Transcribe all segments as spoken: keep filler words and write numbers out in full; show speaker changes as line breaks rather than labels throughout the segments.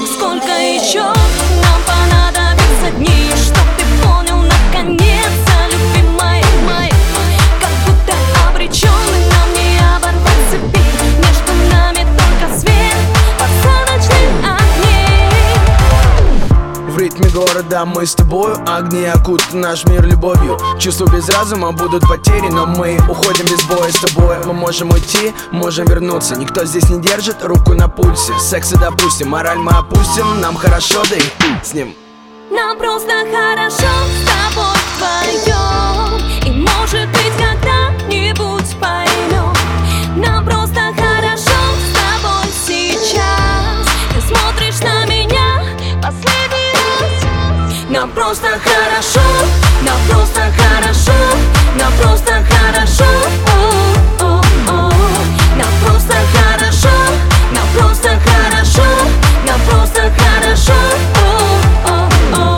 Сколько еще нам понадобится дней, чтоб ты понял наконец-то, любимая моя, как будто обреченный нам не оборвать цепи. Между нами только свет посадочных огней.
В ритме города мы с тобою, огни окутают наш мир любовью. Чувства без разума будут потери, но мы уходим без боя с тобой. Мы можем уйти, можем вернуться, никто здесь не держит руку на пульсе. Секса допустим, мораль мы опустим, нам хорошо, да и с ним.
Нам просто хорошо с тобой вдвоем, и может быть когда-нибудь поймем. Нам просто хорошо с тобой сейчас. Ты смотришь на меня последний раз. Нам просто хорошо, нам просто хорошо, нам просто хорошо. О-о-о. Нам просто хорошо, нам просто хорошо, нам просто хорошо. О-о-о.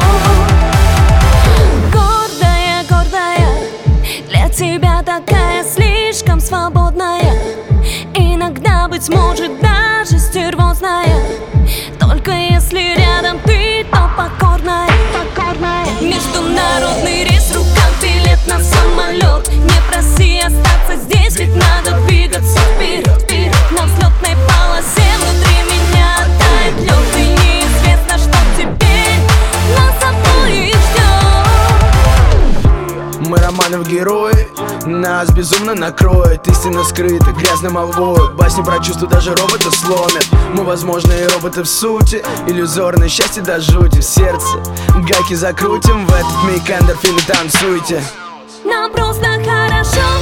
Гордая, гордая, для тебя такая слишком свободная. Иногда, быть может, даже стервозная. Только если рядом ты, то покорная, покорная. Международный рейс, рука, билет на самолет. Не проси остаться здесь, ведь надо двигаться вперед, вперед. На взлетной полосе внутри меня тает лед, и неизвестно, что теперь нас обоих ждет.
Мы романов герои, нас безумно накроет. Истина скрыта грязной молвой, басни про чувства даже робота сломят. Мы, возможно, и роботы в сути, иллюзорное счастье до жути. В сердце гайки закрутим, в этот миг эндорфины танцуйте.
Нам просто хорошо